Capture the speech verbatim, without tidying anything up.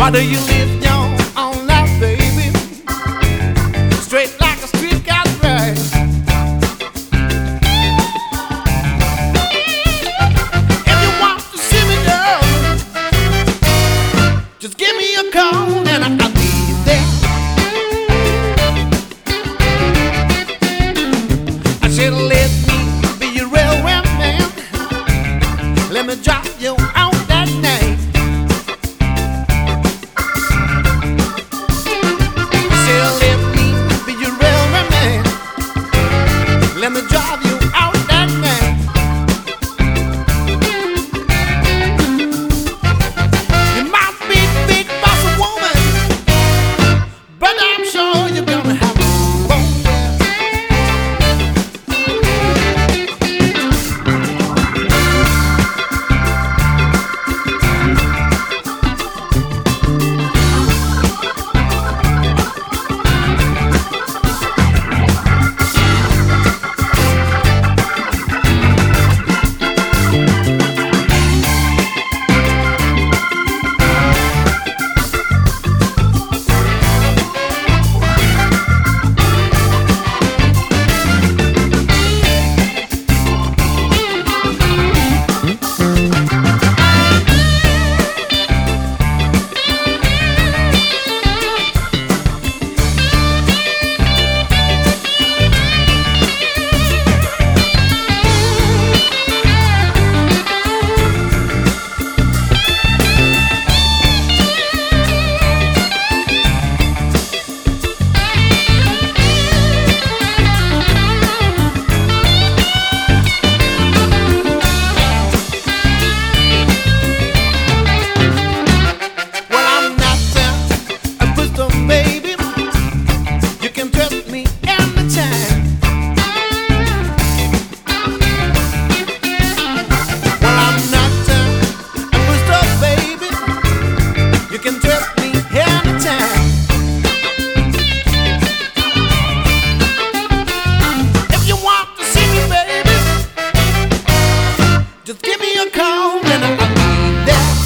How do you live your own life, baby? Straight like a street got right. If you want to see me, girl, just give me a call and I- I'll be there. I should let me be your railway man. Let me drop you on that night. Let me drive you out that night. You might be big boss woman, but I'm sure you're gonna have a bone. Just give me a call and I'll be there.